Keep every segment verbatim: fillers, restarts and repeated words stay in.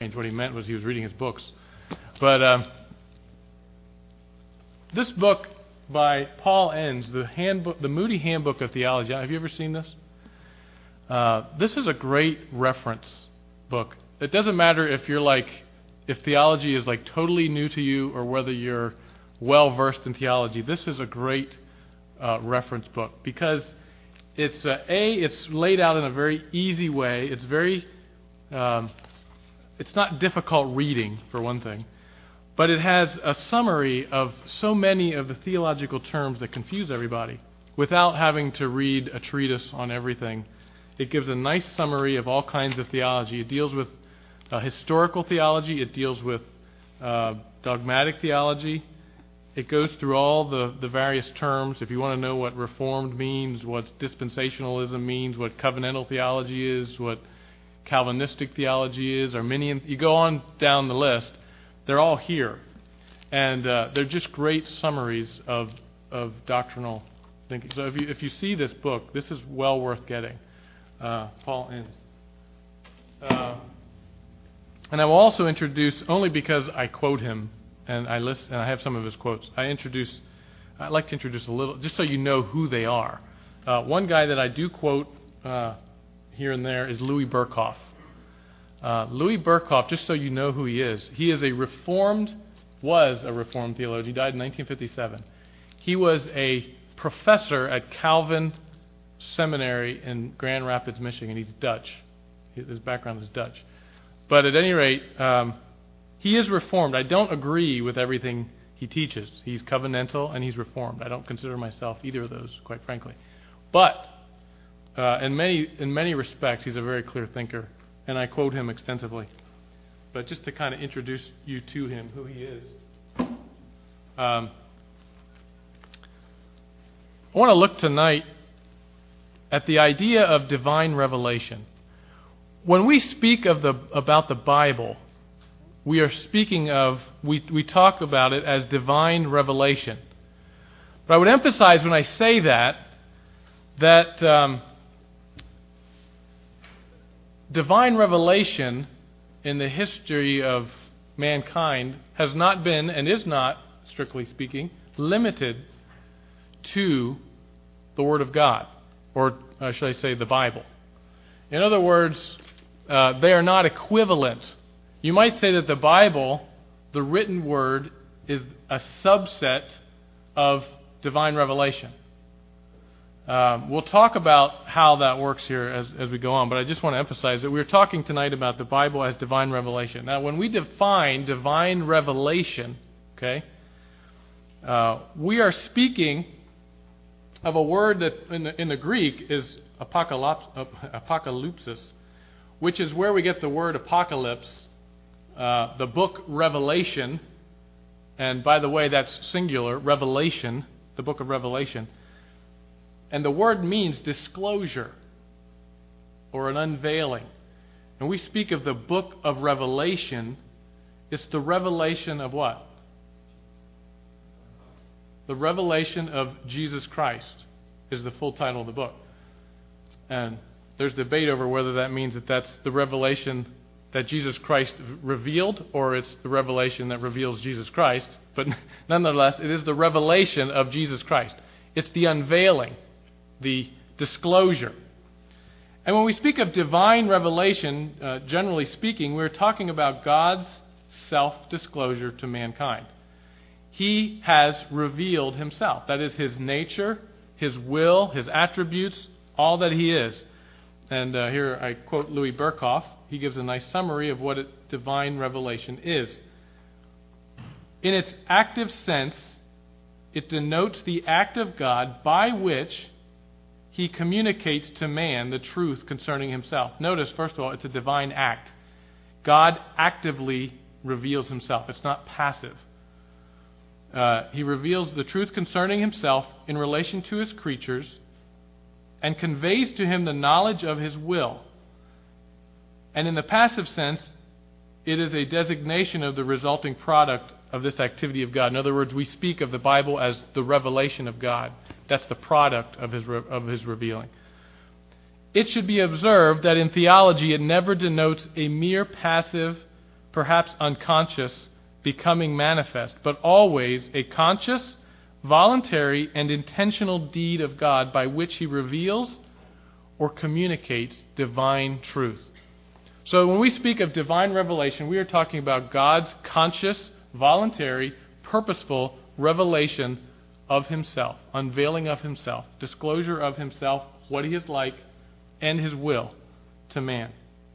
What he meant was he was reading his books. But um, this book by Paul Enns, the handbook, the Moody Handbook of Theology. Have you ever seen this? Uh, this is a great reference book. It doesn't matter if you're like, if theology is like totally new to you or whether you're well versed in theology. This is a great uh, reference book because it's uh, a it's laid out in a very easy way. It's very um, it's not difficult reading for one thing, but it has a summary of so many of the theological terms that confuse everybody without having to read a treatise on everything. It gives a nice summary of all kinds of theology. It deals with uh, historical theology. It deals with uh, dogmatic theology. It goes through all the, the various terms. If you want to know what Reformed means, what dispensationalism means, what covenantal theology is, what Calvinistic theology is, Arminian, you go on down the list. They're all here. And uh, they're just great summaries of of doctrinal thinking. So if you if you see this book, this is well worth getting. Uh, Paul Enns. Uh, and I will also introduce, only because I quote him, and I list, and I have some of his quotes, I introduce, I'd like to introduce a little, just so you know who they are. Uh, one guy that I do quote uh, here and there is Louis Berkhoff. Uh, Louis Berkhoff, just so you know who he is, he is a Reformed, was a Reformed theologian. He died in nineteen fifty-seven. He was a professor at Calvin Seminary in Grand Rapids, Michigan. He's Dutch. His background is Dutch. But at any rate, um, he is Reformed. I don't agree with everything he teaches. He's covenantal and he's Reformed. I don't consider myself either of those, quite frankly. But uh, in many in many respects, he's a very clear thinker, and I quote him extensively. But just to kind of introduce you to him, who he is. Um, I want to look tonight at the idea of divine revelation. When we speak of the about the Bible, we are speaking of, we, we talk about it as divine revelation. But I would emphasize when I say that, that um, divine revelation in the history of mankind has not been, and is not, strictly speaking, limited to the Word of God. Or uh, should I say the Bible. In other words, uh, they are not equivalent. You might say that the Bible, the written Word, is a subset of divine revelation. Um, we'll talk about how that works here as, as we go on, but I just want to emphasize that we're talking tonight about the Bible as divine revelation. Now, when we define divine revelation, okay, uh, we are speaking of a word that in the, in the Greek is apocalypsis, which is where we get the word apocalypse, uh, the book Revelation, and by the way, that's singular, Revelation, the book of Revelation. And the word means disclosure or an unveiling. And we speak of the book of Revelation. It's the revelation of what? The revelation of Jesus Christ is the full title of the book. And there's debate over whether that means that that's the revelation that Jesus Christ revealed or it's the revelation that reveals Jesus Christ. But nonetheless, it is the revelation of Jesus Christ. It's the unveiling, the disclosure. And when we speak of divine revelation, uh, generally speaking, we're talking about God's self-disclosure to mankind. He has revealed himself. That is his nature, his will, his attributes, all that he is. And uh, here I quote Louis Berkhoff. He gives a nice summary of what it, divine revelation is. In its active sense, it denotes the act of God by which he communicates to man the truth concerning himself. Notice, first of all, it's a divine act. God actively reveals himself. It's not passive. Uh, he reveals the truth concerning himself in relation to his creatures and conveys to him the knowledge of his will. And in the passive sense, it is a designation of the resulting product of this activity of God. In other words, we speak of the Bible as the revelation of God. That's the product of his re- of his revealing. It should be observed that in theology it never denotes a mere passive perhaps unconscious, becoming manifest, but always a conscious, voluntary, and intentional deed of God by which He reveals or communicates divine truth. So when we speak of divine revelation, we are talking about God's conscious, voluntary, purposeful revelation of Himself, unveiling of Himself, disclosure of Himself, what He is like, and His will to man.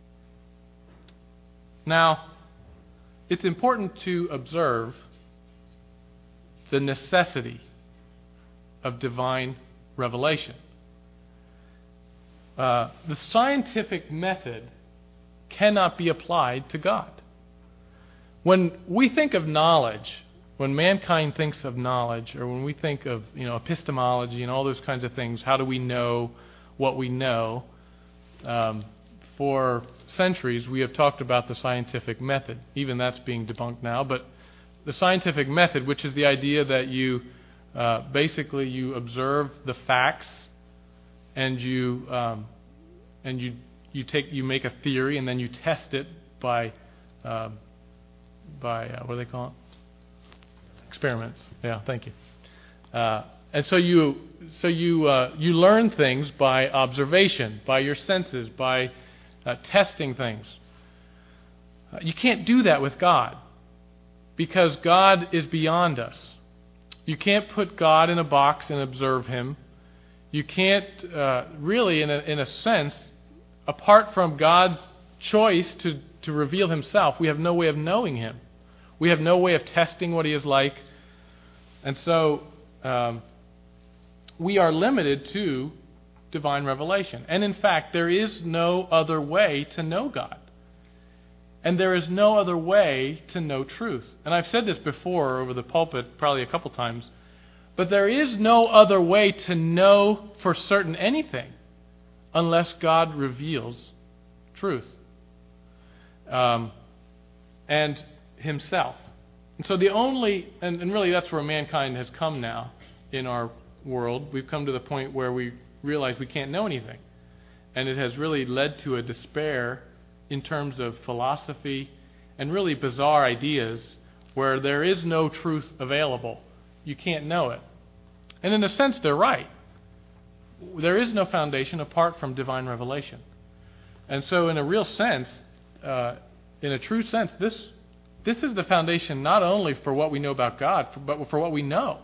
Now, it's important to observe the necessity of divine revelation. Uh, the scientific method cannot be applied to God. When we think of knowledge, when mankind thinks of knowledge, or when we think of, you know, epistemology and all those kinds of things, how do we know what we know? Um, for centuries, we have talked about the scientific method. Even that's being debunked now. But the scientific method, which is the idea that you uh, basically you observe the facts and you um, and you you take you make a theory and then you test it by uh, by uh, what do they call it? Experiments. Yeah, thank you. Uh, and so you so you uh, you learn things by observation, by your senses, by uh, testing things. Uh, you can't do that with God, because God is beyond us. You can't put God in a box and observe Him. You can't uh, really, in a, in a sense, apart from God's choice to, to reveal Himself, we have no way of knowing Him. We have no way of testing what He is like. And so um, we are limited to divine revelation. And in fact, there is no other way to know God. And there is no other way to know truth. And I've said this before over the pulpit probably a couple times, but there is no other way to know for certain anything unless God reveals truth um, and Himself. And so the only, and, and really that's where mankind has come now in our world. We've come to the point where we realize we can't know anything. And it has really led to a despair in terms of philosophy and really bizarre ideas where there is no truth available. You can't know it. And in a sense, they're right. There is no foundation apart from divine revelation. And so in a real sense, uh, in a true sense, this this is the foundation not only for what we know about God, but for what we know.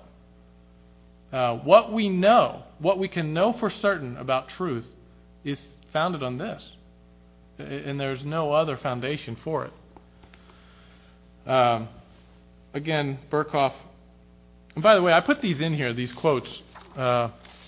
Uh, what we know, what we can know for certain about truth is founded on this. And there's no other foundation for it. Um, again, Berkhoff. And by the way, I put these in here, these quotes, uh,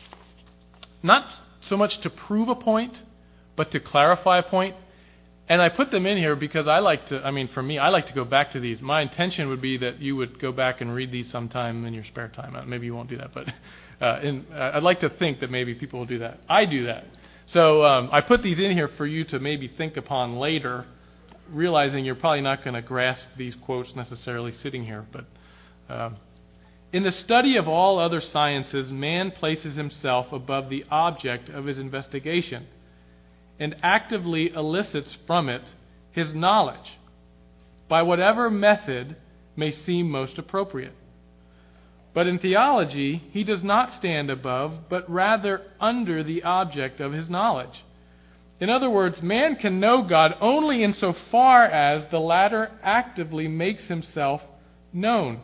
not so much to prove a point, but to clarify a point. And I put them in here because I like to, I mean, for me, I like to go back to these. My intention would be that you would go back and read these sometime in your spare time. Maybe you won't do that, but uh, in, uh, I'd like to think that maybe people will do that. I do that. So um, I put these in here for you to maybe think upon later, realizing you're probably not going to grasp these quotes necessarily sitting here. But um, in the study of all other sciences, man places himself above the object of his investigation and actively elicits from it his knowledge by whatever method may seem most appropriate. But in theology, he does not stand above, but rather under the object of his knowledge. In other words, man can know God only insofar as the latter actively makes himself known.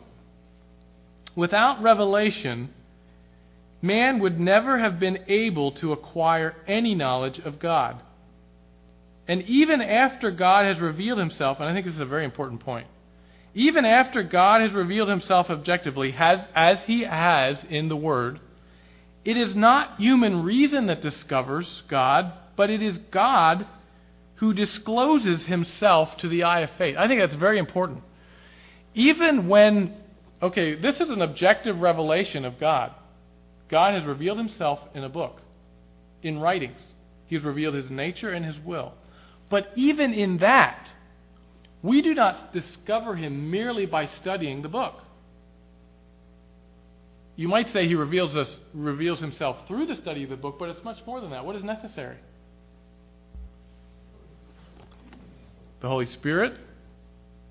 Without revelation, man would never have been able to acquire any knowledge of God. And even after God has revealed Himself, and I think this is a very important point, even after God has revealed Himself objectively, has, as He has in the Word, it is not human reason that discovers God, but it is God who discloses Himself to the eye of faith. I think that's very important. Even when, okay, this is an objective revelation of God. God has revealed Himself in a book, in writings. He has revealed His nature and His will. But even in that, we do not discover Him merely by studying the book. You might say He reveals us, reveals Himself through the study of the book, but it's much more than that. What is necessary? The Holy Spirit,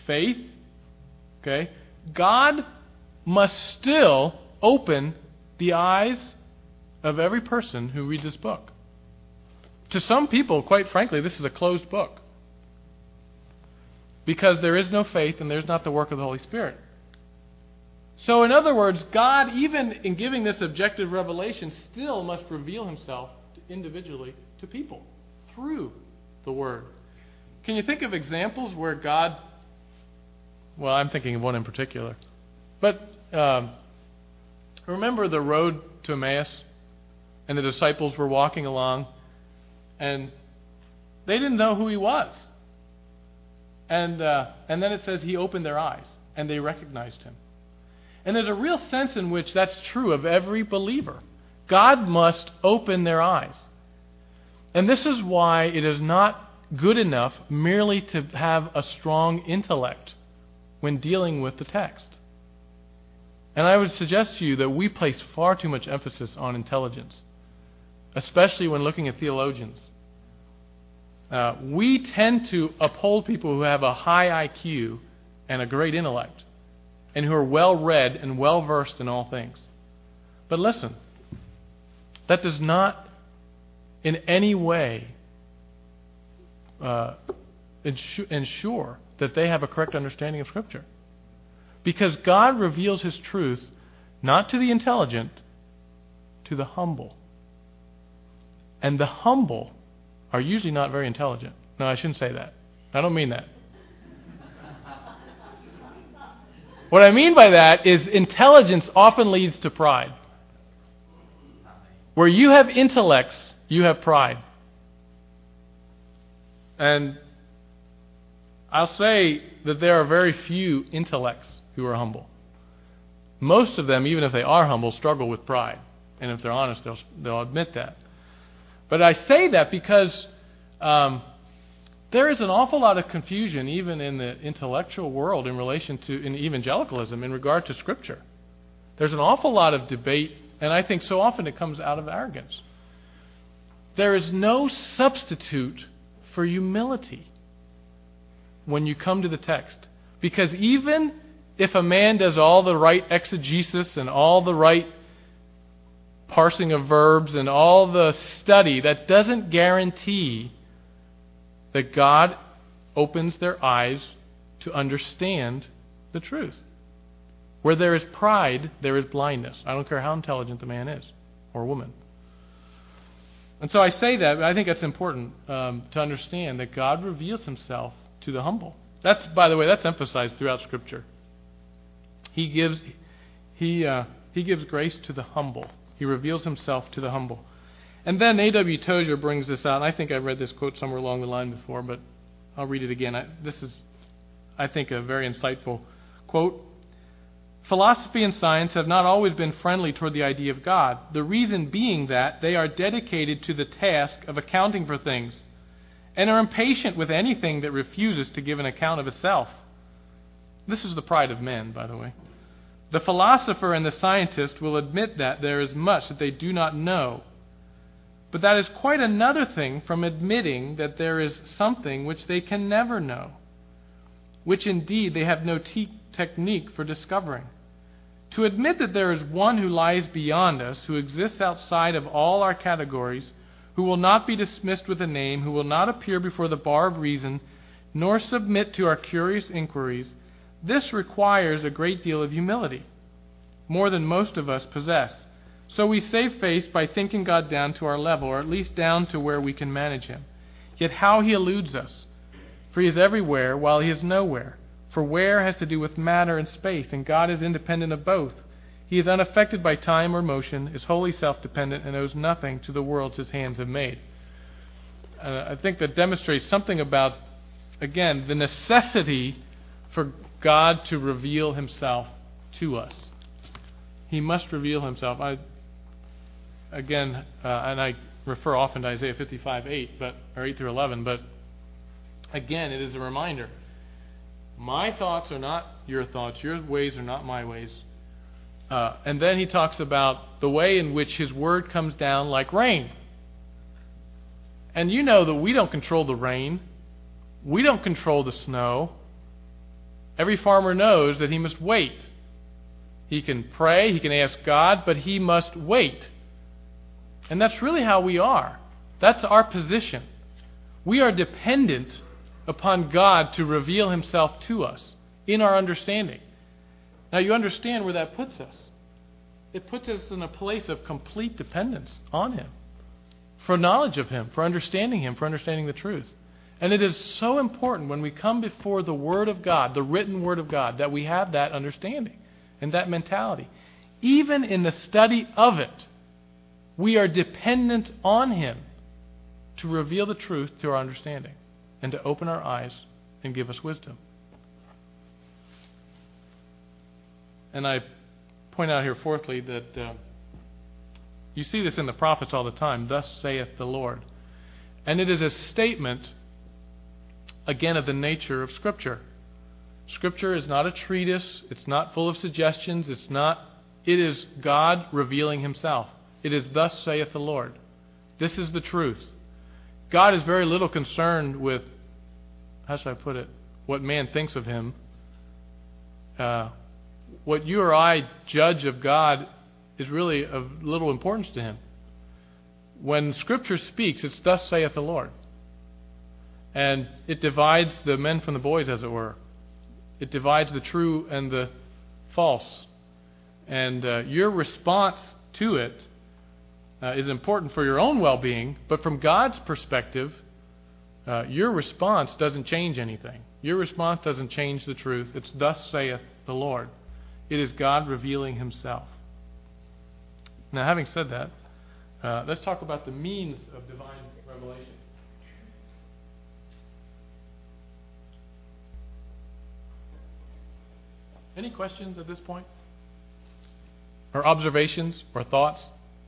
faith, okay, God must still open the eyes of every person who reads this book. To some people, quite frankly, this is a closed book, because there is no faith and there's not the work of the Holy Spirit. So in other words, God, even in giving this objective revelation, still must reveal himself individually to people through the Word. Can you think of examples where God, well, I'm thinking of one in particular, but um, remember the road to Emmaus, and the disciples were walking along, and they didn't know who he was. And uh, and then it says he opened their eyes, and they recognized him. And there's a real sense in which that's true of every believer. God must open their eyes. And this is why it is not good enough merely to have a strong intellect when dealing with the text. And I would suggest to you that we place far too much emphasis on intelligence, especially when looking at theologians. Uh, we tend to uphold people who have a high I Q and a great intellect, and who are well-read and well-versed in all things. But listen, that does not in any way uh, ensure that they have a correct understanding of Scripture. Because God reveals His truth not to the intelligent, to the humble. And the humble are usually not very intelligent. No, I shouldn't say that. I don't mean that. What I mean by that is intelligence often leads to pride. Where you have intellects, you have pride. And I'll say that there are very few intellects who are humble. Most of them, even if they are humble, struggle with pride. And if they're honest, they'll, they'll admit that. But I say that because um, there is an awful lot of confusion, even in the intellectual world, in relation to in evangelicalism, in regard to Scripture. There's an awful lot of debate, and I think so often it comes out of arrogance. There is no substitute for humility when you come to the text. Because even if a man does all the right exegesis and all the right parsing of verbs and all the study, that doesn't guarantee that God opens their eyes to understand the truth. Where there is pride, there is blindness. I don't care how intelligent the man is or woman. And so I say that, I think that's important um, to understand that God reveals Himself to the humble. That's, by the way, that's emphasized throughout Scripture. He gives, he, uh, he gives grace to the humble. He reveals Himself to the humble. And then A W Tozer brings this out, and I think I've read this quote somewhere along the line before, but I'll read it again. I, this is, I think, a very insightful quote. Philosophy and science have not always been friendly toward the idea of God, the reason being that they are dedicated to the task of accounting for things, and are impatient with anything that refuses to give an account of itself. This is the pride of men, by the way. The philosopher and the scientist will admit that there is much that they do not know. But that is quite another thing from admitting that there is something which they can never know, which indeed they have no te- technique for discovering. To admit that there is one who lies beyond us, who exists outside of all our categories, who will not be dismissed with a name, who will not appear before the bar of reason, nor submit to our curious inquiries, this requires a great deal of humility, more than most of us possess. So we save face by thinking God down to our level, or at least down to where we can manage Him. Yet how He eludes us! For He is everywhere while He is nowhere. For where has to do with matter and space, and God is independent of both. He is unaffected by time or motion, is wholly self-dependent, and owes nothing to the worlds His hands have made. Uh, I think that demonstrates something about, again, the necessity for God to reveal Himself to us. He must reveal Himself. I, again, uh, and I refer often to Isaiah fifty-five eight, but or eight through eleven. But again, it is a reminder: my thoughts are not your thoughts. Your ways are not my ways. Uh, and then he talks about the way in which His Word comes down like rain. And you know that we don't control the rain. We don't control the snow. Every farmer knows that he must wait. He can pray, he can ask God, but he must wait. And that's really how we are. That's our position. We are dependent upon God to reveal himself to us in our understanding. Now you understand where that puts us. It puts us in a place of complete dependence on him, for knowledge of him, for understanding him, for understanding the truth. And it is so important when we come before the Word of God, the written Word of God, that we have that understanding and that mentality. Even in the study of it, we are dependent on him to reveal the truth to our understanding and to open our eyes and give us wisdom. And I point out here, fourthly, that uh, you see this in the prophets all the time. Thus saith the Lord. And it is a statement, again, of the nature of Scripture. Scripture is not a treatise. It's not full of suggestions. It's not. It is God revealing himself. It is thus saith the Lord. This is the truth. God is very little concerned with, how should I put it, what man thinks of him. Uh, what you or I judge of God is really of little importance to him. When Scripture speaks, it's thus saith the Lord. And it divides the men from the boys, as it were. It divides the true and the false. And uh, your response to it uh, is important for your own well-being, but from God's perspective, uh, your response doesn't change anything. Your response doesn't change the truth. It's thus saith the Lord. It is God revealing himself. Now, having said that, uh, let's talk about the means of divine revelation. Any questions at this point? Or observations or thoughts?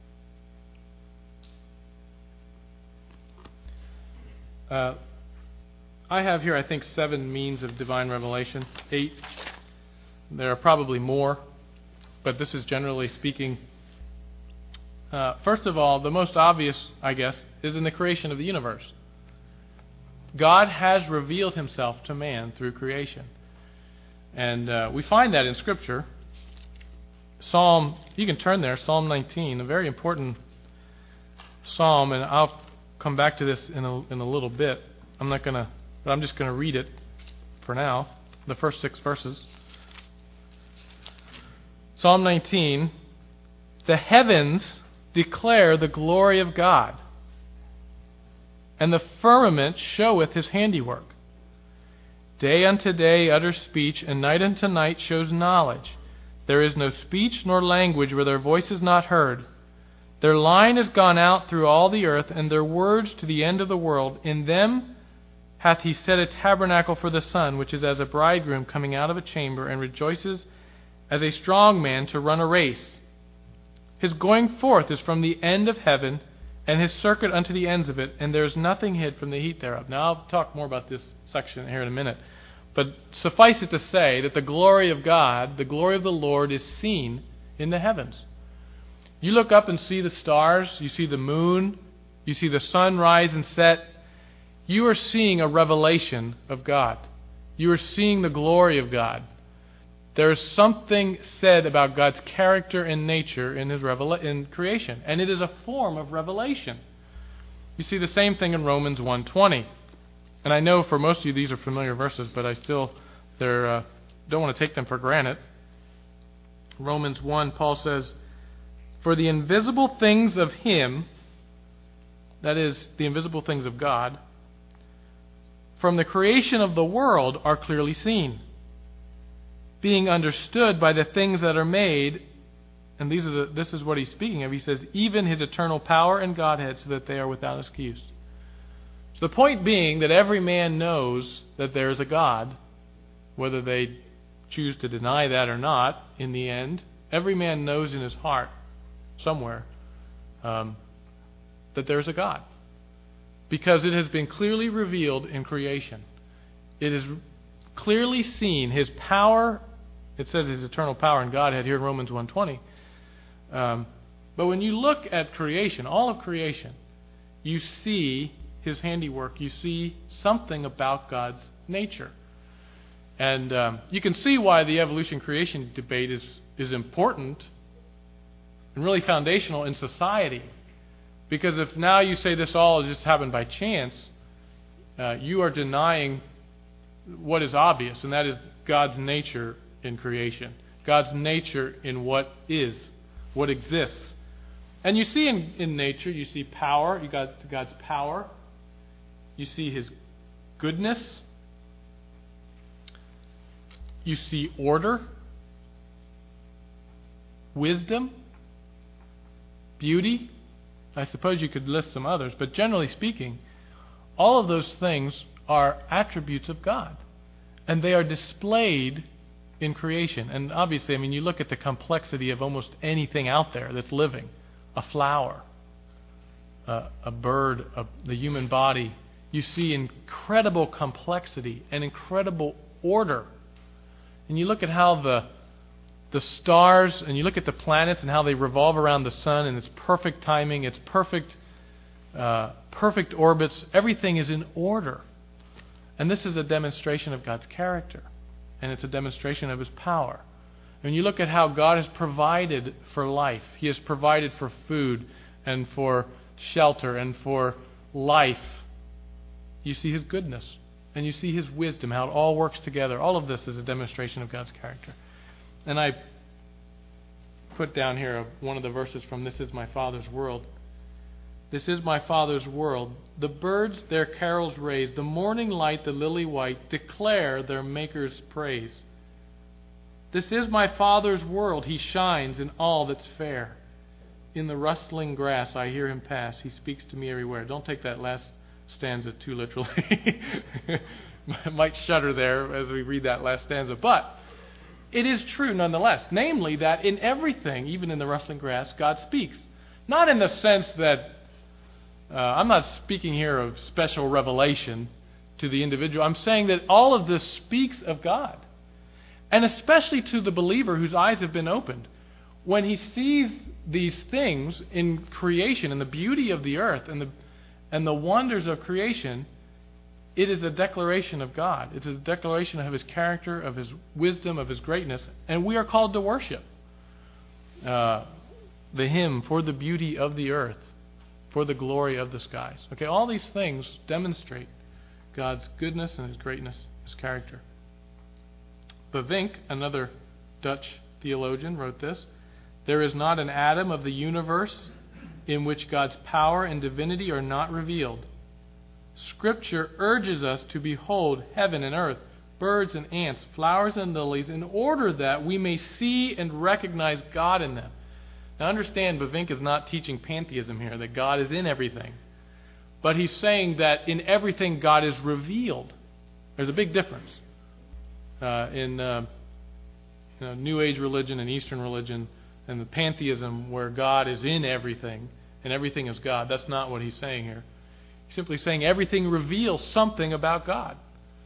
Uh, I have here, I think, seven means of divine revelation. Eight. There are probably more, but this is generally speaking. Uh, first of all, the most obvious, I guess, is in the creation of the universe. God has revealed himself to man through creation. And uh, we find that in Scripture. Psalm, you can turn there, Psalm nineteen, a very important psalm, and I'll come back to this in a, in a little bit. I'm not going to, but I'm just going to read it for now, the first six verses. Psalm nineteen, the heavens declare the glory of God, and the firmament showeth his handiwork. Day unto day utters speech, and night unto night shows knowledge. There is no speech nor language where their voice is not heard. Their line is gone out through all the earth, and their words to the end of the world. In them hath he set a tabernacle for the sun, which is as a bridegroom coming out of a chamber, and rejoices as a strong man to run a race. His going forth is from the end of heaven, and his circuit unto the ends of it, and there is nothing hid from the heat thereof. Now I'll talk more about this section here in a minute. But suffice it to say that the glory of God, the glory of the Lord, is seen in the heavens. You look up and see the stars, you see the moon, you see the sun rise and set. You are seeing a revelation of God. You are seeing the glory of God. There is something said about God's character and nature in his revela- in creation, and it is a form of revelation. You see the same thing in Romans one twenty. And I know for most of you these are familiar verses, but I still they're, uh, don't want to take them for granted. Romans one, Paul says, for the invisible things of him, that is, the invisible things of God, from the creation of the world are clearly seen, being understood by the things that are made. And these are the, this is what he's speaking of. He says, even his eternal power and Godhead, so that they are without excuse. So the point being that every man knows that there is a God, whether they choose to deny that or not, in the end, every man knows in his heart, somewhere, um, that there is a God. Because it has been clearly revealed in creation. It is clearly seen, his power, it says his eternal power and Godhead here in Romans one twenty. Um, but when you look at creation, all of creation, you see his handiwork. You see something about God's nature. And um, you can see why the evolution-creation debate is, is important and really foundational in society. Because if now you say this all just happened by chance, uh, you are denying what is obvious, and that is God's nature in creation. God's nature in what is, what exists. And you see in, in nature, you see power, you got God's power, you see His goodness, you see order, wisdom, beauty. I suppose you could list some others, but generally speaking, all of those things are attributes of God, and they are displayed in creation. And obviously, I mean, you look at the complexity of almost anything out there that's living. A flower, a, a bird, a, the human body. You see incredible complexity and incredible order. And you look at how the the stars, and you look at the planets and how they revolve around the sun, and its perfect timing, its perfect uh, perfect orbits. Everything is in order. And this is a demonstration of God's character, and it's a demonstration of His power. When you look at how God has provided for life, He has provided for food and for shelter and for life, you see His goodness and you see His wisdom, how it all works together. All of this is a demonstration of God's character. And I put down here one of the verses from This Is My Father's World. This is my Father's world. The birds their carols raise. The morning light, the lily white, declare their Maker's praise. This is my Father's world. He shines in all that's fair. In the rustling grass I hear Him pass. He speaks to me everywhere. Don't take that last stanza too literally. I might shudder there as we read that last stanza. But it is true nonetheless. Namely that in everything, even in the rustling grass, God speaks. Not in the sense that, uh, I'm not speaking here of special revelation to the individual. I'm saying that all of this speaks of God. And especially to the believer whose eyes have been opened. When he sees these things in creation and the beauty of the earth and the and the wonders of creation, it is a declaration of God. It's a declaration of His character, of His wisdom, of His greatness. And we are called to worship uh, the hymn, for the beauty of the earth, for the glory of the skies. Okay, all these things demonstrate God's goodness and His greatness, His character. Bavinck, another Dutch theologian, wrote this: there is not an atom of the universe in which God's power and divinity are not revealed. Scripture urges us to behold heaven and earth, birds and ants, flowers and lilies, in order that we may see and recognize God in them. Now understand, Bavinck is not teaching pantheism here, that God is in everything. But he's saying that in everything God is revealed. There's a big difference. Uh, in uh, you know, New Age religion and Eastern religion and the pantheism where God is in everything and everything is God. That's not what he's saying here. He's simply saying everything reveals something about God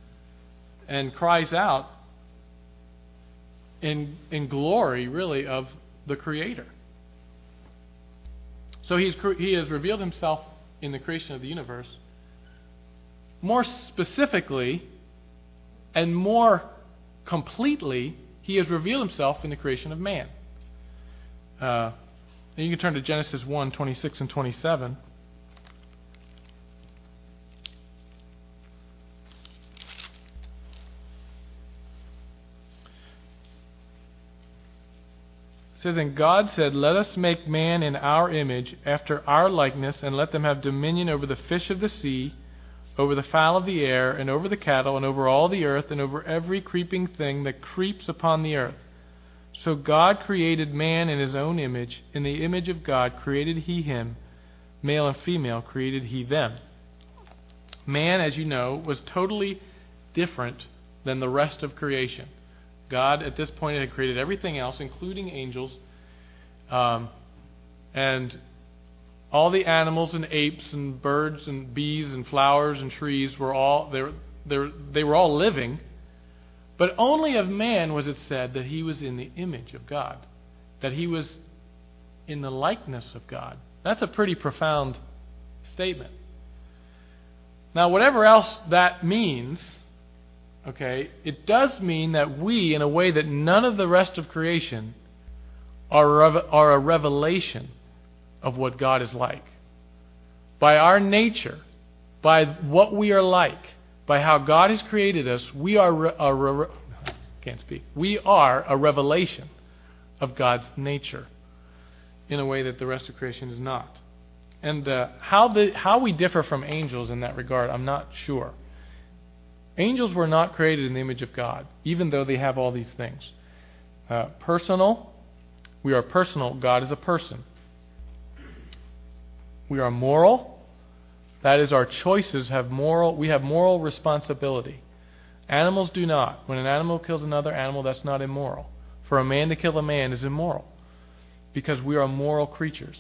and cries out in in glory, really, of the Creator. So he's he has revealed Himself in the creation of the universe. More specifically and more completely, He has revealed Himself in the creation of man. Uh, and you can turn to Genesis one, twenty-six and twenty-seven. It says, and God said, let us make man in our image, after our likeness, and let them have dominion over the fish of the sea, over the fowl of the air, and over the cattle, and over all the earth, and over every creeping thing that creeps upon the earth. So God created man in His own image. In the image of God created He him. Male and female created He them. Man, as you know, was totally different than the rest of creation. God, at this point, had created everything else, including angels, um, and all the animals and apes and birds and bees and flowers and trees were all they were, they were, they were all living. But only of man was it said that he was in the image of God, that he was in the likeness of God. That's a pretty profound statement. Now, whatever else that means, okay, it does mean that we, in a way that none of the rest of creation, are, are a revelation of what God is like. By our nature, by what we are like, by how God has created us, we are a, a, can't speak. We are a revelation of God's nature in a way that the rest of creation is not. And uh, how the how we differ from angels in that regard, I'm not sure. Angels were not created in the image of God, even though they have all these things. Uh, personal, we are personal. God is a person. We are moral. That is, our choices have moral. We have moral responsibility. Animals do not. When an animal kills another animal, that's not immoral. For a man to kill a man is immoral, because we are moral creatures.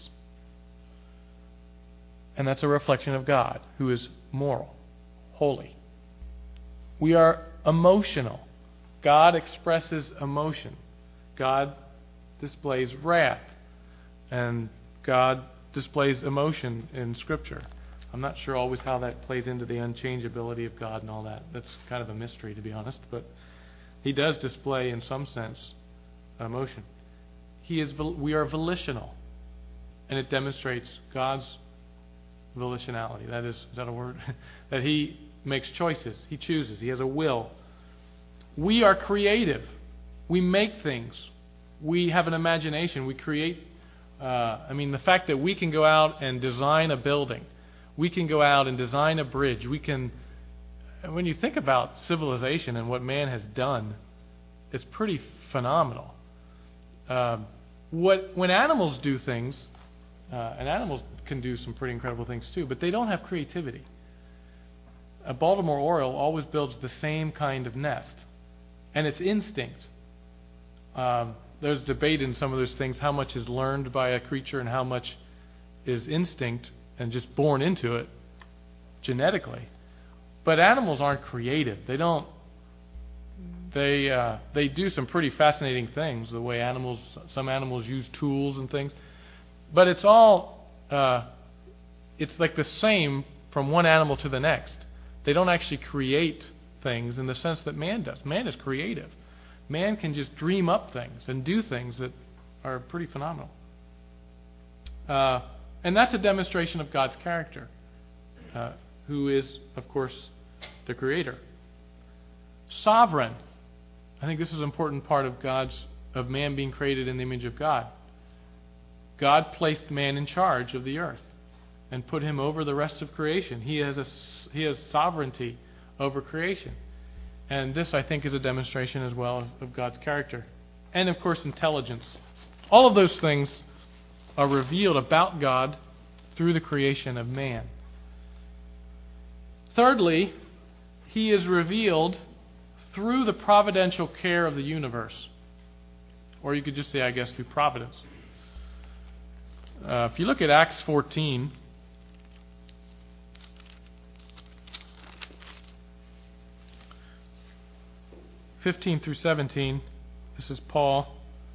And that's a reflection of God, who is moral, holy. We are emotional. God expresses emotion. God displays wrath. And God displays emotion in Scripture. I'm not sure always how that plays into the unchangeability of God and all that. That's kind of a mystery, to be honest. But He does display, in some sense, emotion. He is. We are volitional. And it demonstrates God's volitionality. That is, is that a word? That He makes choices. He chooses. He has a will. We are creative. We make things. We have an imagination. We create. Uh, I mean, the fact that we can go out and design a building. We can go out and design a bridge. We can. When you think about civilization and what man has done, it's pretty phenomenal. Uh, what when animals do things, uh, and animals can do some pretty incredible things too, but they don't have creativity. A Baltimore Oriole always builds the same kind of nest, and it's instinct. Um, there's debate in some of those things, how much is learned by a creature and how much is instinct and just born into it genetically. But animals aren't creative. They don't. They uh, they do some pretty fascinating things. The way animals, some animals use tools and things, but it's all uh, it's like the same from one animal to the next. They don't actually create things in the sense that man does. Man is creative. Man can just dream up things and do things that are pretty phenomenal. Uh, and that's a demonstration of God's character, uh, who is, of course, the Creator. Sovereign. I think this is an important part of God's of man being created in the image of God. God placed man in charge of the earth and put him over the rest of creation. He has a, he has sovereignty over creation. And this, I think, is a demonstration as well of, of God's character. And, of course, intelligence. All of those things are revealed about God through the creation of man. Thirdly, He is revealed through the providential care of the universe. Or you could just say, I guess, through providence. Uh, if you look at Acts fourteen, fifteen through seventeen, this is Paul.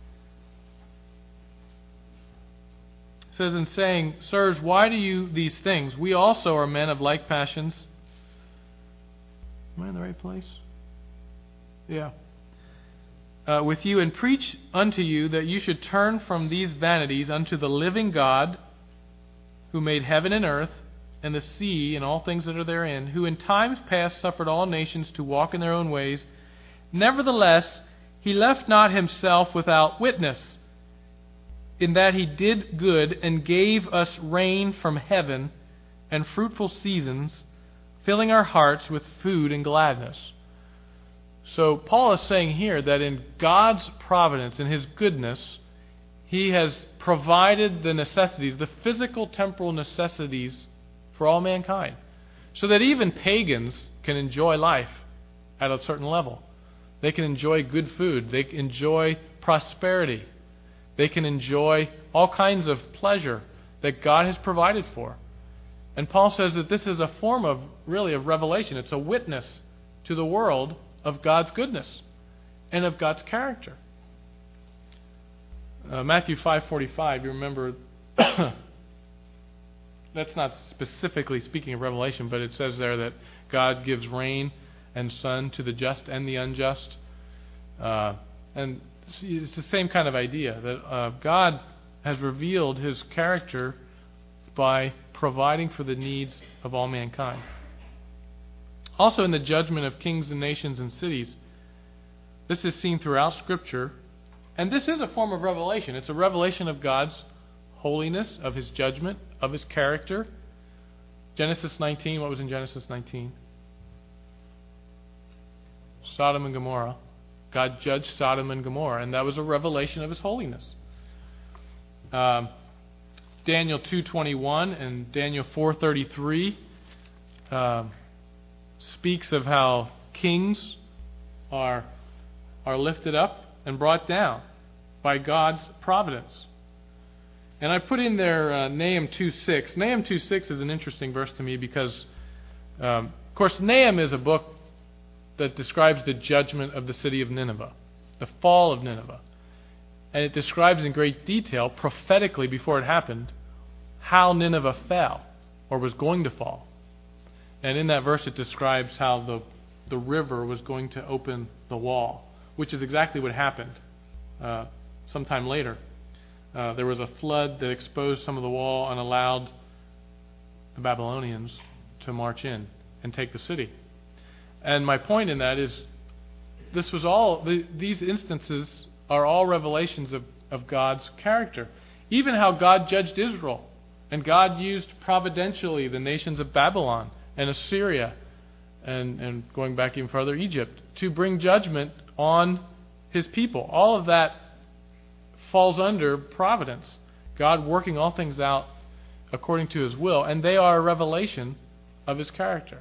It says, in saying, Sirs, why do you these things? We also are men of like passions. Am I in the right place? Yeah. Uh, with you, and preach unto you that you should turn from these vanities unto the living God, who made heaven and earth, and the sea, and all things that are therein, who in times past suffered all nations to walk in their own ways. Nevertheless, He left not Himself without witness, in that He did good, and gave us rain from heaven, and fruitful seasons, filling our hearts with food and gladness. So Paul is saying here that in God's providence, in His goodness, He has provided the necessities, the physical, temporal necessities for all mankind, so that even pagans can enjoy life at a certain level. They can enjoy good food. They can enjoy prosperity. They can enjoy all kinds of pleasure that God has provided for. And Paul says that this is a form of, really, of revelation. It's a witness to the world of God's goodness and of God's character. Uh, Matthew five forty-five, you remember, that's not specifically speaking of revelation, but it says there that God gives rain and sun to the just and the unjust. Uh, and it's the same kind of idea that uh, God has revealed His character by providing for the needs of all mankind. Also in the judgment of kings and nations and cities, this is seen throughout Scripture, and this is a form of revelation. It's a revelation of God's holiness, of His judgment, of His character. Genesis nineteen, what was in Genesis nineteen? Sodom and Gomorrah. God judged Sodom and Gomorrah, and that was a revelation of His holiness. Um, Daniel two twenty-one and Daniel four thirty-three uh, speaks of how kings are are lifted up and brought down by God's providence. And I put in there uh, Nahum two six. Nahum two six is an interesting verse to me because, um, of course, Nahum is a book that describes the judgment of the city of Nineveh, the fall of Nineveh. And it describes in great detail, prophetically before it happened, how Nineveh fell or was going to fall. And in that verse it describes how the, the river was going to open the wall, which is exactly what happened uh, sometime later. Uh, there was a flood that exposed some of the wall and allowed the Babylonians to march in and take the city. And my point in that is, this was all, the, these instances are all revelations of, of God's character. Even how God judged Israel. And God used providentially the nations of Babylon and Assyria, and, and going back even further, Egypt, to bring judgment on His people. All of that falls under providence. God working all things out according to His will, and they are a revelation of His character.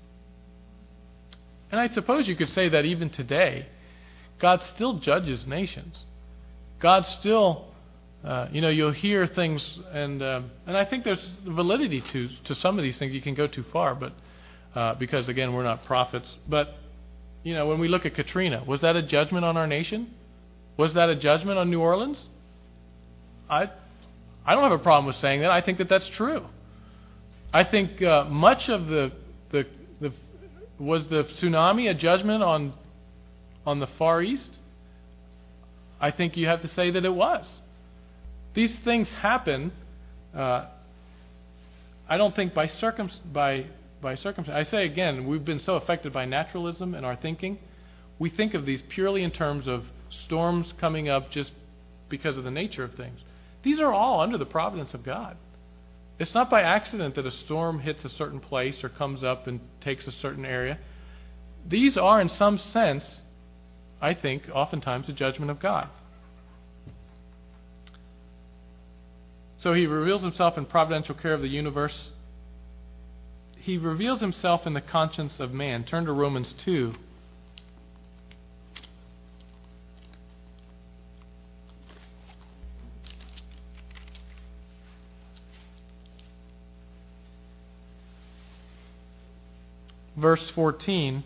And I suppose you could say that even today, God still judges nations. God still, uh, you know, you'll hear things, and uh, and I think there's validity to to some of these things. You can go too far, but uh, because again, we're not prophets. But you know, when we look at Katrina, was that a judgment on our nation? Was that a judgment on New Orleans? I I don't have a problem with saying that. I think that that's true. I think uh, much of the the the was the tsunami a judgment on on the Far East? I think you have to say that it was. These things happen. Uh, I don't think by circum by by circumstance. I say again, we've been so affected by naturalism in our thinking. We think of these purely in terms of storms coming up just because of the nature of things. These are all under the providence of God. It's not by accident that a storm hits a certain place or comes up and takes a certain area. These are, in some sense, I think, oftentimes the judgment of God. So He reveals Himself in providential care of the universe. He reveals Himself in the conscience of man. Turn to Romans two. Verse fourteen.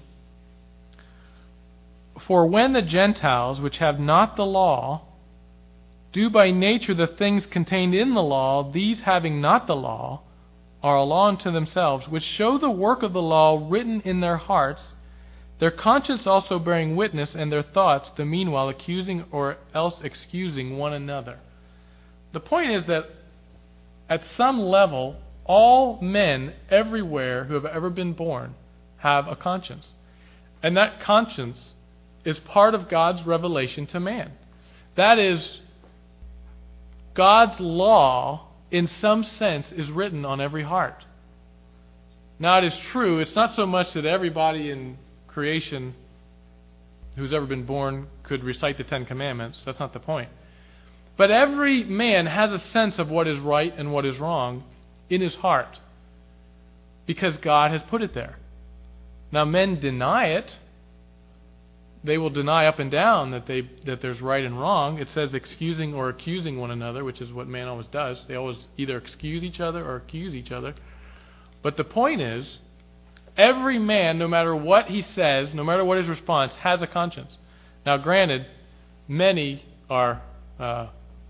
For when the Gentiles, which have not the law, do by nature the things contained in the law, these having not the law, are a law unto themselves, which show the work of the law written in their hearts, their conscience also bearing witness, and their thoughts the meanwhile accusing or else excusing one another. The point is that at some level, all men everywhere who have ever been born have a conscience. And that conscience is part of God's revelation to man. That is, God's law, in some sense, is written on every heart. Now, it is true, it's not so much that everybody in creation who's ever been born could recite the Ten Commandments. That's not the point. But every man has a sense of what is right and what is wrong in his heart, because God has put it there. Now, men deny it. They will deny up and down that they that there's right and wrong. It says excusing or accusing one another, which is what man always does. They always either excuse each other or accuse each other. But the point is, every man, no matter what he says, no matter what his response, has a conscience. Now, granted, many are uh,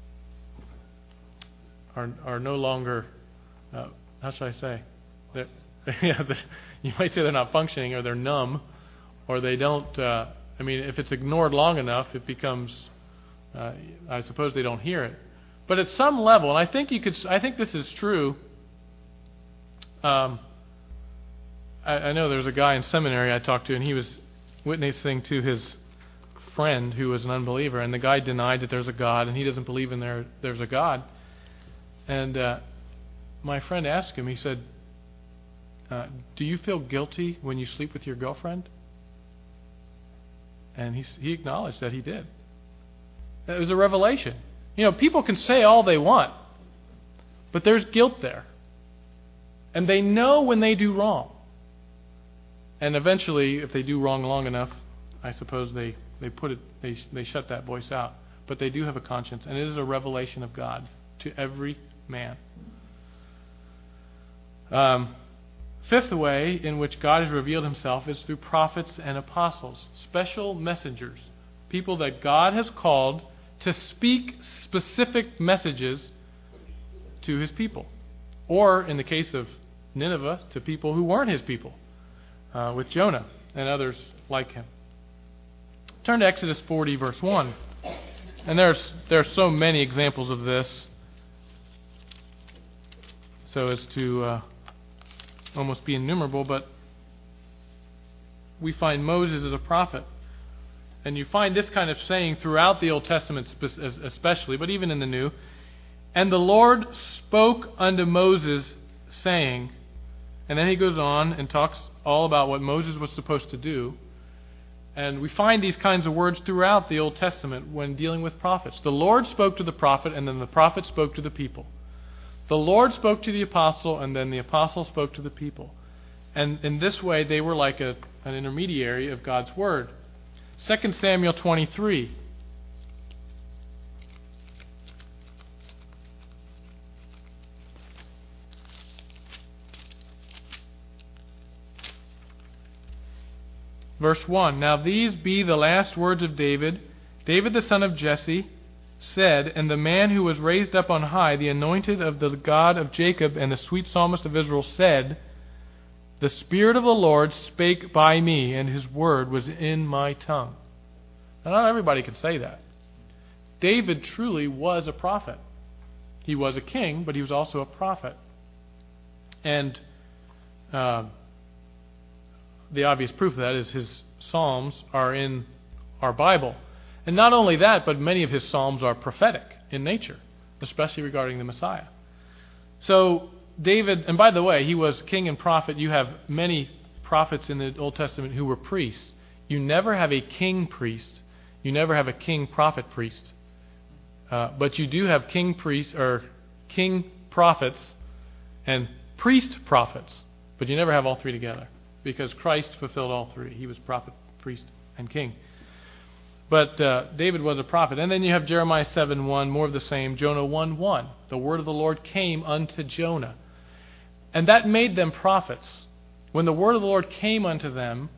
are are no longer. Uh, how should I say? They're, yeah, you might say they're not functioning, or they're numb, or they don't. Uh, I mean, if it's ignored long enough, it becomes. Uh, I suppose they don't hear it. But at some level, and I think you could. I think this is true. Um, I, I know there's a guy in seminary I talked to, and he was witnessing to his friend who was an unbeliever, and the guy denied that there's a God, and he doesn't believe in there. There's a God. And uh, my friend asked him. He said, uh, "Do you feel guilty when you sleep with your girlfriend?" And he he acknowledged that he did. It was a revelation. You know, people can say all they want, but there's guilt there. And they know when they do wrong. And eventually, if they do wrong long enough, I suppose they, they put it they they shut that voice out. But they do have a conscience, and it is a revelation of God to every man. Um, fifth way in which God has revealed himself is through prophets and apostles, special messengers, people that God has called to speak specific messages to his people. Or, in the case of Nineveh, to people who weren't his people, uh, with Jonah and others like him. Turn to Exodus forty, verse one. And there's there are so many examples of this, so as to uh, almost be innumerable, but we find Moses as a prophet. And you find this kind of saying throughout the Old Testament especially, but even in the New. And the Lord spoke unto Moses, saying, and then he goes on and talks all about what Moses was supposed to do. And we find these kinds of words throughout the Old Testament when dealing with prophets. The Lord spoke to the prophet, and then the prophet spoke to the people. The Lord spoke to the apostle, and then the apostle spoke to the people. And in this way, they were like a, an intermediary of God's word. Second Samuel twenty-three. Verse one. Now these be the last words of David. David the son of Jesse said, and the man who was raised up on high, the anointed of the God of Jacob and the sweet psalmist of Israel, said, the Spirit of the Lord spake by me, and his word was in my tongue. Now, not everybody can say that. David truly was a prophet. He was a king, but he was also a prophet. And uh, the obvious proof of that is his Psalms are in our Bible. And not only that, but many of his Psalms are prophetic in nature, especially regarding the Messiah. So David, and by the way, he was king and prophet. You have many prophets in the Old Testament who were priests. You never have a king priest. You never have a king prophet priest. Uh, but you do have king priests or king prophets and priest prophets. But you never have all three together, because Christ fulfilled all three. He was prophet, priest, and king. But uh, David was a prophet. And then you have Jeremiah seven one, more of the same. Jonah one one. The word of the Lord came unto Jonah. And that made them prophets. When the word of the Lord came unto them,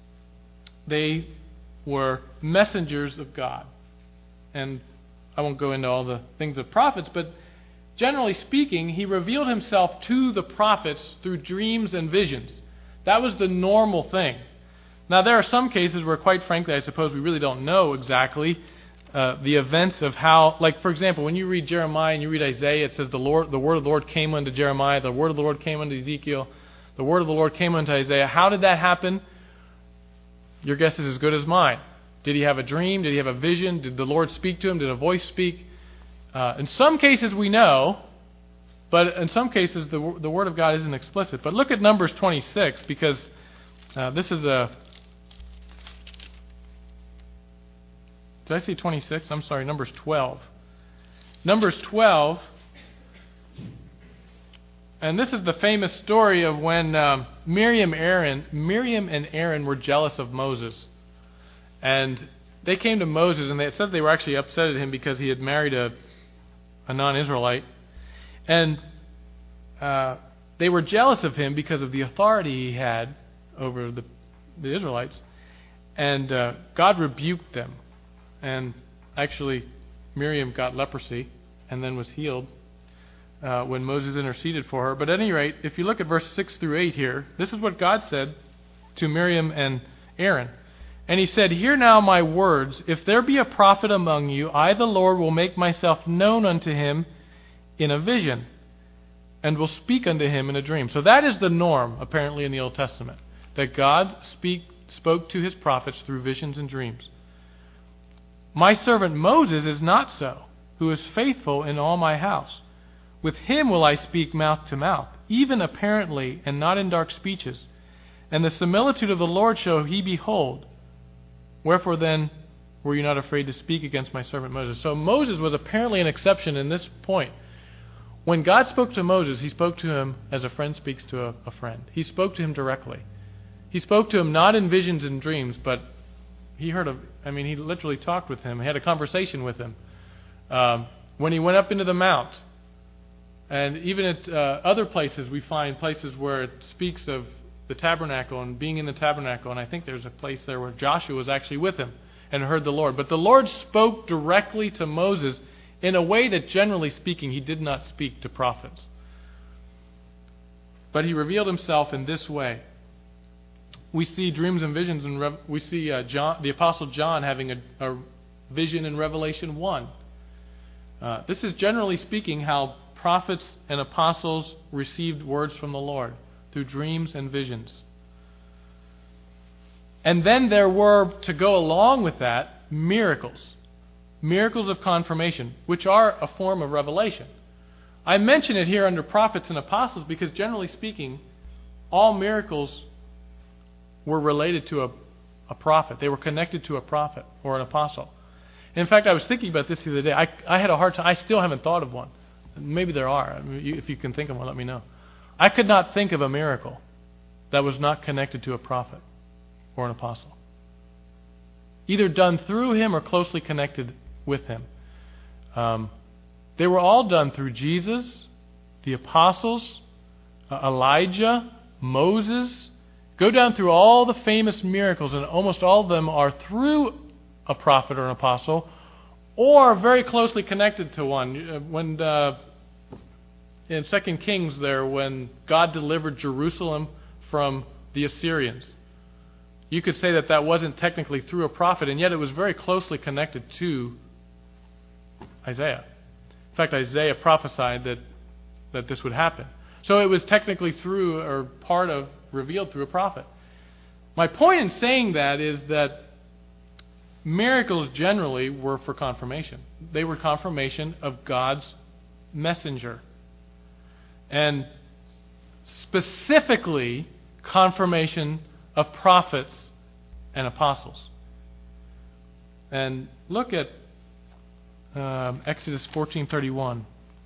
they were messengers of God. And I won't go into all the things of prophets, but generally speaking, he revealed himself to the prophets through dreams and visions. That was the normal thing. Now, there are some cases where, quite frankly, I suppose we really don't know exactly uh, the events of how, like, for example, when you read Jeremiah and you read Isaiah, it says the Lord, the word of the Lord came unto Jeremiah, the word of the Lord came unto Ezekiel, the word of the Lord came unto Isaiah. How did that happen? Your guess is as good as mine. Did he have a dream? Did he have a vision? Did the Lord speak to him? Did a voice speak? Uh, in some cases we know, but in some cases the the Word of God isn't explicit. But look at Numbers twenty-six, because uh, this is a... Did I say twenty-six? I'm sorry, Numbers twelve. Numbers twelve, and this is the famous story of when um, Miriam, Aaron, Miriam and Aaron were jealous of Moses. And they came to Moses, and they, it says they were actually upset at him because he had married a, a non-Israelite. And uh, they were jealous of him because of the authority he had over the, the Israelites. And uh, God rebuked them. And actually, Miriam got leprosy and then was healed uh, when Moses interceded for her. But at any rate, if you look at verse six through eight here, this is what God said to Miriam and Aaron. And he said, Hear now my words. If there be a prophet among you, I, the Lord, will make myself known unto him in a vision, and will speak unto him in a dream. So that is the norm, apparently, in the Old Testament, that God speak, spoke to his prophets through visions and dreams. My servant Moses is not so, who is faithful in all my house. With him will I speak mouth to mouth, even apparently, and not in dark speeches. And the similitude of the Lord shall he behold. Wherefore then were you not afraid to speak against my servant Moses? So Moses was apparently an exception in this point. When God spoke to Moses, he spoke to him as a friend speaks to a, a friend. He spoke to him directly. He spoke to him not in visions and dreams, but he heard of, I mean, he literally talked with him. He had a conversation with him. Um, when he went up into the mount, and even at uh, other places, we find places where it speaks of the tabernacle and being in the tabernacle. And I think there's a place there where Joshua was actually with him and heard the Lord. But the Lord spoke directly to Moses in a way that, generally speaking, he did not speak to prophets. But he revealed himself in this way. We see dreams and visions, and Re- we see uh, John, the Apostle John having a, a vision in Revelation one. Uh, this is, generally speaking, how prophets and apostles received words from the Lord, through dreams and visions. And then there were, to go along with that, miracles. Miracles of confirmation, which are a form of revelation. I mention it here under prophets and apostles because, generally speaking, all miracles were related to a, a prophet. They were connected to a prophet or an apostle. In fact, I was thinking about this the other day. I, I had a hard time. I still haven't thought of one. Maybe there are. I mean, you, if you can think of one, let me know. I could not think of a miracle that was not connected to a prophet or an apostle, either done through him or closely connected with him. Um, they were all done through Jesus, the apostles, uh, Elijah, Moses. Go down through all the famous miracles, and almost all of them are through a prophet or an apostle, or very closely connected to one. When uh, in Second Kings there, when God delivered Jerusalem from the Assyrians, you could say that that wasn't technically through a prophet, and yet it was very closely connected to Isaiah. In fact, Isaiah prophesied that, that this would happen. So it was technically through, or part of, revealed through a prophet. My point in saying that is that miracles generally were for confirmation. They were confirmation of God's messenger. And specifically, confirmation of prophets and apostles. And look at um, Exodus fourteen thirty-one.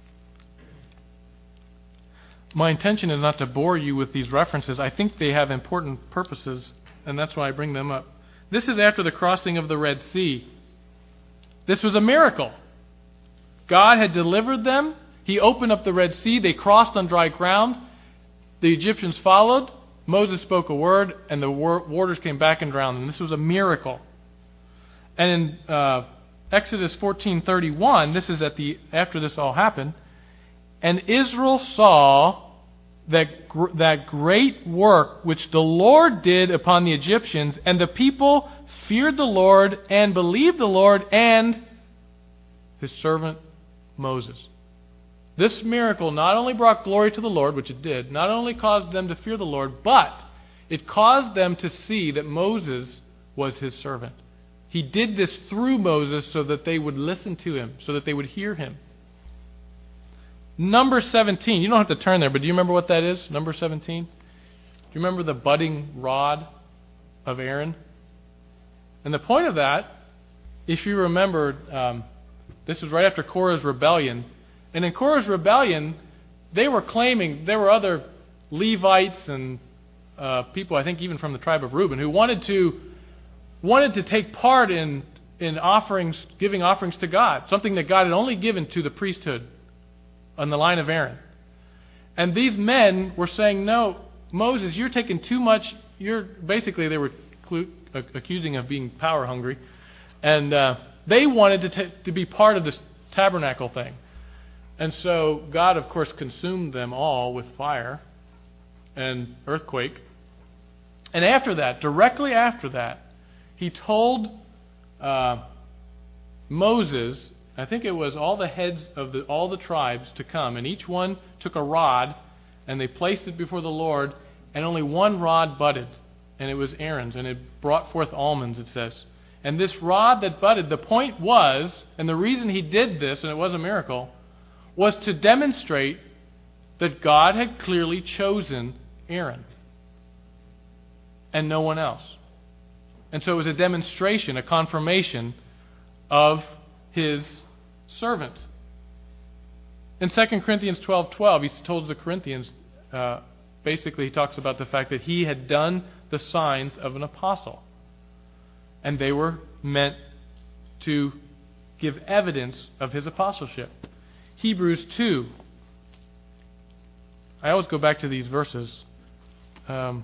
My intention is not to bore you with these references. I think they have important purposes, and that's why I bring them up. This is after the crossing of the Red Sea. This was a miracle. God had delivered them. He opened up the Red Sea. They crossed on dry ground. The Egyptians followed. Moses spoke a word, and the waters came back and drowned them. This was a miracle. And in uh, Exodus fourteen thirty-one, this is at the after this all happened, and Israel saw that gr- that great work which the Lord did upon the Egyptians, and the people feared the Lord and believed the Lord and his servant Moses. This miracle not only brought glory to the Lord, which it did, not only caused them to fear the Lord, but it caused them to see that Moses was his servant. He did this through Moses so that they would listen to him, so that they would hear him. Number seventeen. You don't have to turn there, but do you remember what that is? Number seventeen? Do you remember the budding rod of Aaron? And the point of that, if you remember, um, this was right after Korah's rebellion. And in Korah's rebellion, they were claiming, there were other Levites and uh, people, I think even from the tribe of Reuben, who wanted to wanted to take part in, in offerings, giving offerings to God, something that God had only given to the priesthood on the line of Aaron. And these men were saying, no, Moses, you're taking too much, you're, basically they were clu- accusing of being power hungry, and uh, they wanted to, t- to be part of this tabernacle thing. And so God, of course, consumed them all with fire and earthquake. And after that, directly after that, He told uh, Moses, I think it was all the heads of the, all the tribes to come, and each one took a rod, and they placed it before the Lord, and only one rod budded, and it was Aaron's, and it brought forth almonds, it says. And this rod that budded, the point was, and the reason he did this, and it was a miracle, was to demonstrate that God had clearly chosen Aaron and no one else. And so it was a demonstration, a confirmation of his servant. In Second Corinthians twelve twelve, he told the Corinthians, uh, basically he talks about the fact that he had done the signs of an apostle. And they were meant to give evidence of his apostleship. Hebrews two. I always go back to these verses. Um,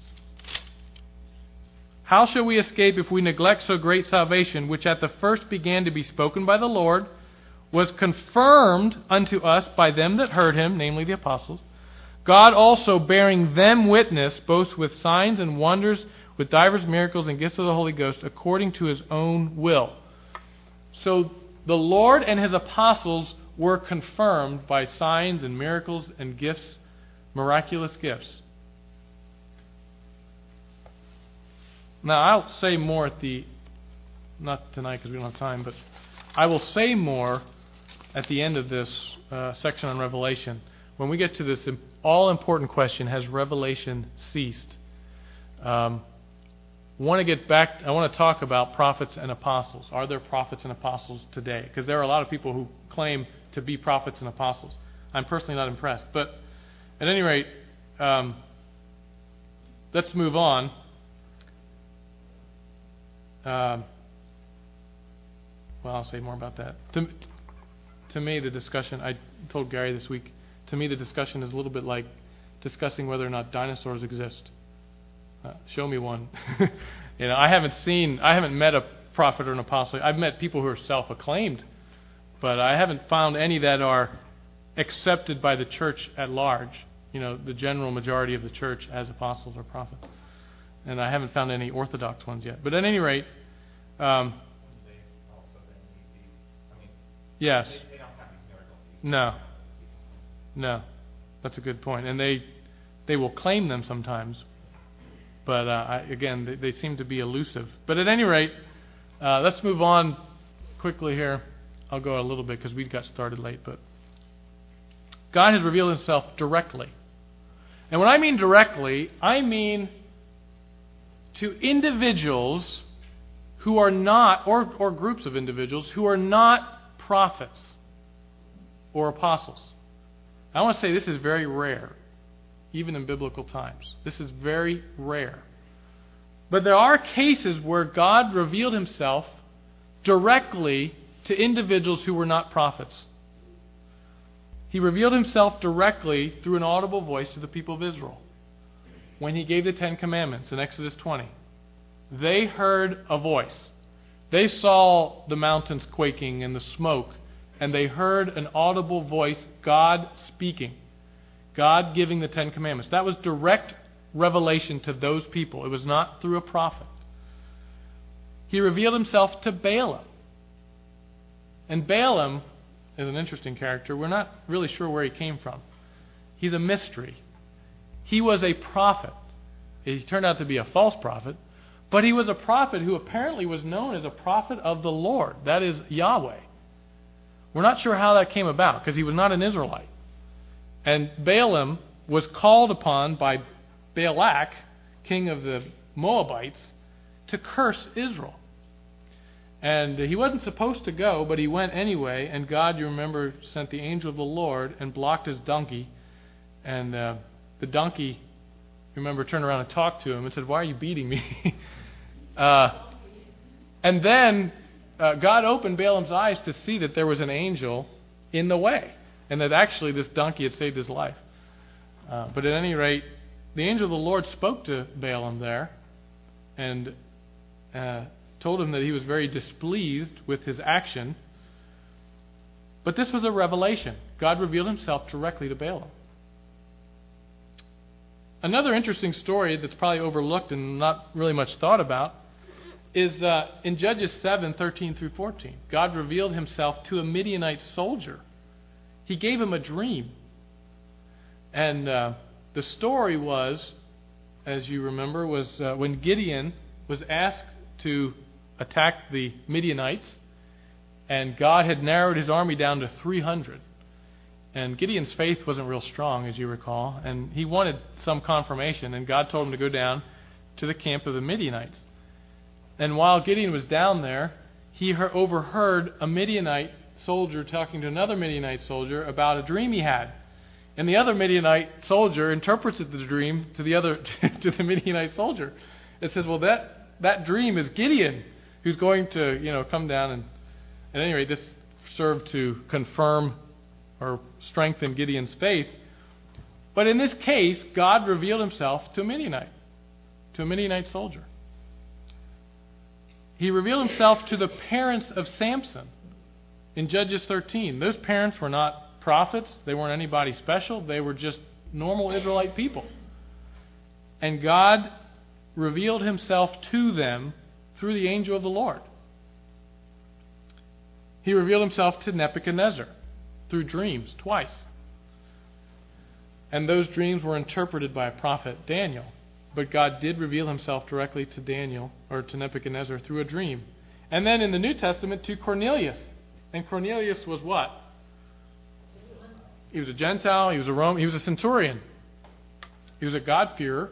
How shall we escape if we neglect so great salvation, which at the first began to be spoken by the Lord, was confirmed unto us by them that heard him, namely the apostles, God also bearing them witness, both with signs and wonders, with divers miracles and gifts of the Holy Ghost, according to his own will. So the Lord and his apostles were confirmed by signs and miracles and gifts, miraculous gifts. Now, I'll say more at the, not tonight because we don't have time, but I will say more at the end of this uh, section on Revelation. When we get to this all-important question, has Revelation ceased? Um, I want to get back, I want to talk about prophets and apostles. Are there prophets and apostles today? Because there are a lot of people who claim to be prophets and apostles. I'm personally not impressed. But at any rate, um, let's move on. Uh, well, I'll say more about that. To, to me, the discussion, I told Gary this week, to me the discussion is a little bit like discussing whether or not dinosaurs exist. Uh, show me one. you know, I haven't seen, I haven't met a prophet or an apostle. I've met people who are self-acclaimed, but I haven't found any that are accepted by the church at large. You know, the general majority of the church as apostles or prophets. And I haven't found any orthodox ones yet. But at any rate, um, they also then need these, I mean, yes. They, they don't have these miracles. No. No. That's a good point. And they they will claim them sometimes. But uh, I, again, they, they seem to be elusive. But at any rate, uh, let's move on quickly here. I'll go a little bit because we got started late. But God has revealed himself directly. And when I mean directly, I mean to individuals who are not, or, or groups of individuals who are not prophets or apostles. I want to say this is very rare, even in biblical times. This is very rare. But there are cases where God revealed himself directly to individuals who were not prophets. He revealed himself directly through an audible voice to the people of Israel. When he gave the Ten Commandments in Exodus twenty, they heard a voice. They saw the mountains quaking and the smoke, and they heard an audible voice, God speaking, God giving the Ten Commandments. That was direct revelation to those people. It was not through a prophet. He revealed himself to Balaam. And Balaam is an interesting character. We're not really sure where he came from. He's a mystery. He was a prophet. He turned out to be a false prophet, but he was a prophet who apparently was known as a prophet of the Lord. That is Yahweh. We're not sure how that came about because he was not an Israelite. And Balaam was called upon by Balak, king of the Moabites, to curse Israel. And he wasn't supposed to go, but he went anyway. And God, you remember, sent the angel of the Lord and blocked his donkey. And uh, the donkey, remember, turned around and talked to him and said, "Why are you beating me?" uh, and then uh, God opened Balaam's eyes to see that there was an angel in the way. And that actually this donkey had saved his life. Uh, but at any rate, the angel of the Lord spoke to Balaam there. And uh, told him that he was very displeased with his action. But this was a revelation. God revealed himself directly to Balaam. Another interesting story that's probably overlooked and not really much thought about is uh, in Judges seven, thirteen through fourteen. God revealed himself to a Midianite soldier. He gave him a dream. And uh, the story was, as you remember, was uh, when Gideon was asked to attack the Midianites, and God had narrowed his army down to three hundred. And Gideon's faith wasn't real strong, as you recall, and he wanted some confirmation, and God told him to go down to the camp of the Midianites. And while Gideon was down there, he heard, overheard a Midianite soldier talking to another Midianite soldier about a dream he had. And the other Midianite soldier interprets the dream to the other to the Midianite soldier. It says, "Well, that that dream is Gideon, who's going to you know come down." And at any rate, this served to confirm or strengthen Gideon's faith. But in this case, God revealed himself to a Midianite, to a Midianite soldier. He revealed himself to the parents of Samson in Judges thirteen. Those parents were not prophets. They weren't anybody special. They were just normal Israelite people. And God revealed himself to them through the angel of the Lord. He revealed himself to Nebuchadnezzar through dreams twice. And those dreams were interpreted by a prophet, Daniel. But God did reveal himself directly to Daniel, or to Nebuchadnezzar, through a dream. And then in the New Testament to Cornelius. And Cornelius was what? He was a Gentile, he was a Roman, he was a centurion. He was a God-fearer,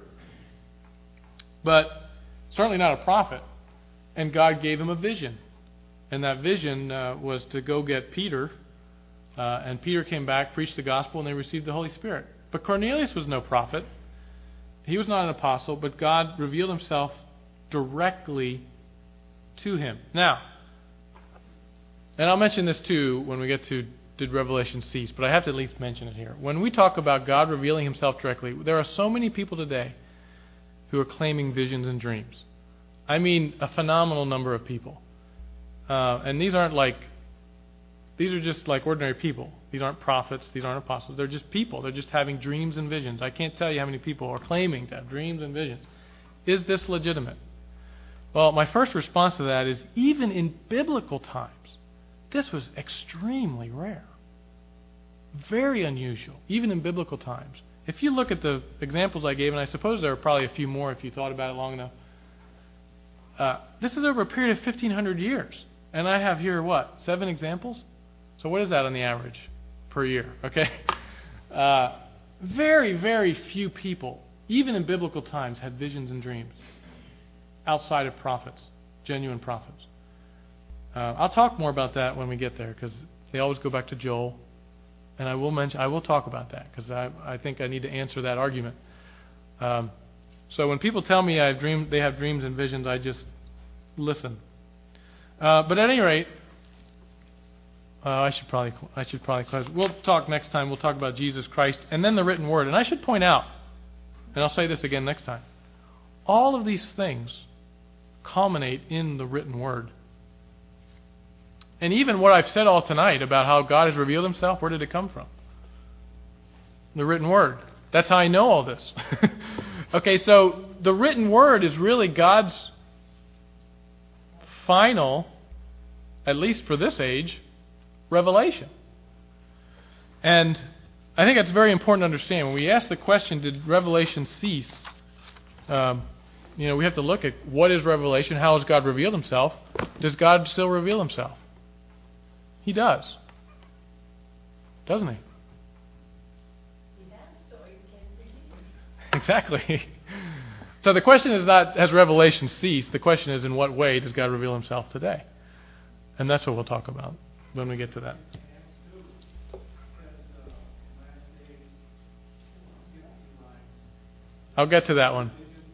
but certainly not a prophet. And God gave him a vision. And that vision uh, was to go get Peter. Uh, and Peter came back, preached the gospel, and they received the Holy Spirit. But Cornelius was no prophet. He was not an apostle, but God revealed himself directly to him. Now, and I'll mention this too when we get to did revelation cease, but I have to at least mention it here. When we talk about God revealing himself directly, there are so many people today who are claiming visions and dreams. I mean, a phenomenal number of people. Uh, and these aren't like, these are just like ordinary people. These aren't prophets. These aren't apostles. They're just people. They're just having dreams and visions. I can't tell you how many people are claiming to have dreams and visions. Is this legitimate? Well, my first response to that is, even in biblical times, this was extremely rare. Very unusual, even in biblical times. If you look at the examples I gave, and I suppose there are probably a few more if you thought about it long enough, uh, this is over a period of fifteen hundred years. And I have here, what, seven examples? So what is that on the average per year? Okay, uh, very, very few people, even in biblical times, had visions and dreams outside of prophets, genuine prophets. Uh, I'll talk more about that when we get there, because they always go back to Joel, and I will mention, I will talk about that, because I, I think I need to answer that argument. Um, so when people tell me I have dream, they have dreams and visions, I just listen. Uh, but at any rate, uh, I should probably I should probably close. We'll talk next time. We'll talk about Jesus Christ and then the written word. And I should point out, and I'll say this again next time, all of these things culminate in the written word. And even what I've said all tonight about how God has revealed himself, where did it come from? The written word. That's how I know all this. Okay, so the written word is really God's final, at least for this age, revelation. And I think that's very important to understand. When we ask the question, did revelation cease? Um, you know, we have to look at what is revelation, how has God revealed himself? Does God still reveal himself? He does. Doesn't he? He has, so you can't forgive him. Exactly. So the question is not, has revelation ceased? The question is, in what way does God reveal himself today? And that's what we'll talk about when we get to that. I'll get to that one.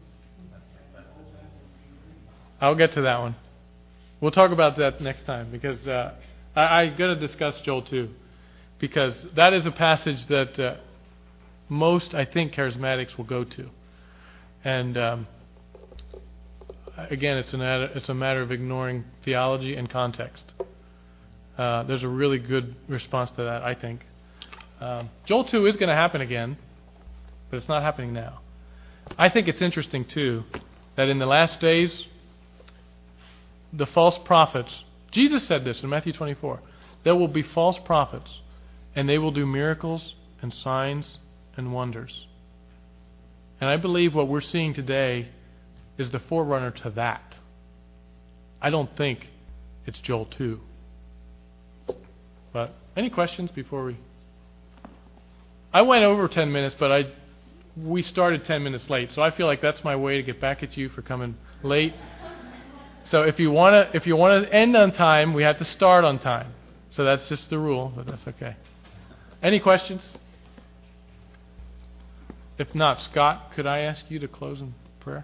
I'll get to that one. We'll talk about that next time, because uh, I, I'm going to discuss Joel two, because that is a passage that uh, most, I think, charismatics will go to. And um, again, it's, an, it's a matter of ignoring theology and context. Uh, there's a really good response to that, I think. Um, Joel two is going to happen again, but it's not happening now. I think it's interesting, too, that in the last days, the false prophets. Jesus said this in Matthew twenty-four. There will be false prophets, and they will do miracles and signs and wonders. And I believe what we're seeing today is the forerunner to that. I don't think it's Joel two. But any questions before we... I went over ten minutes, but I we started ten minutes late, so I feel like that's my way to get back at you for coming late. So if you want to if you want to end on time, we have to start on time. So that's just the rule, but that's okay. Any questions? If not, Scott, could I ask you to close in prayer?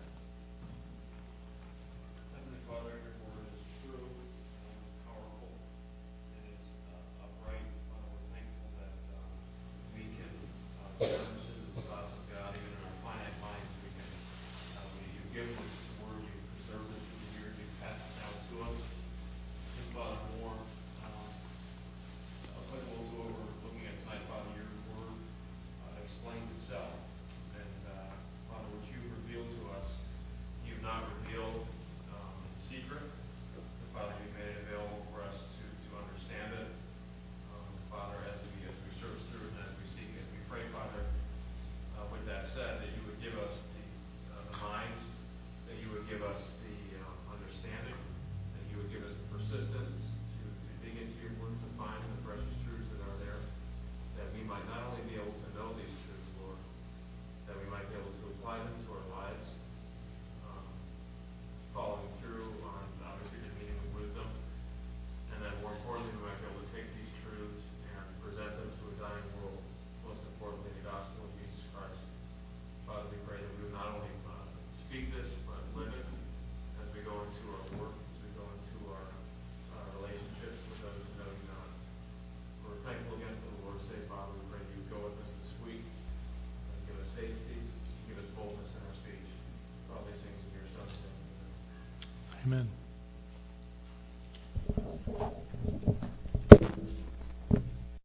Heavenly Father, your word is true, and powerful, it is uh, upright. Father, we're thankful that uh, we can uh, discern the thoughts of God, even in our finite minds. We can, uh, we, you've given us this word, you've preserved it through the years, you've passed it down to us. And Father, more um, applicable to what we're looking at tonight, Father, your word uh, explains itself. And uh, Father, what you revealed to us, you've not revealed um, in secret. But Father, you made it available for us to, to understand it. Um, Father, as we as we search through it and as we seek it, we pray, Father, uh, with that said, that you would give us the, uh, the minds, that you would give us the uh, understanding, that you would give us the persistence to, to dig into your word, to find the precious truths that are there, that we might not only be able to know these truths, Lord, that we might be able to apply them to our lives, um, following through on obviously the meaning of wisdom, and then more importantly, we might be able to take these truths and present them to a dying world, most importantly, the gospel of Jesus Christ. Father, we pray that we would not only uh, speak this, but live it as we go into our work, as we go into our uh, relationships with those who know you not. We're thankful again for the Lord's sake, Father. We pray you would go with us this week. Give us safety, give us boldness in our speech. All these things in your Son's name. Amen.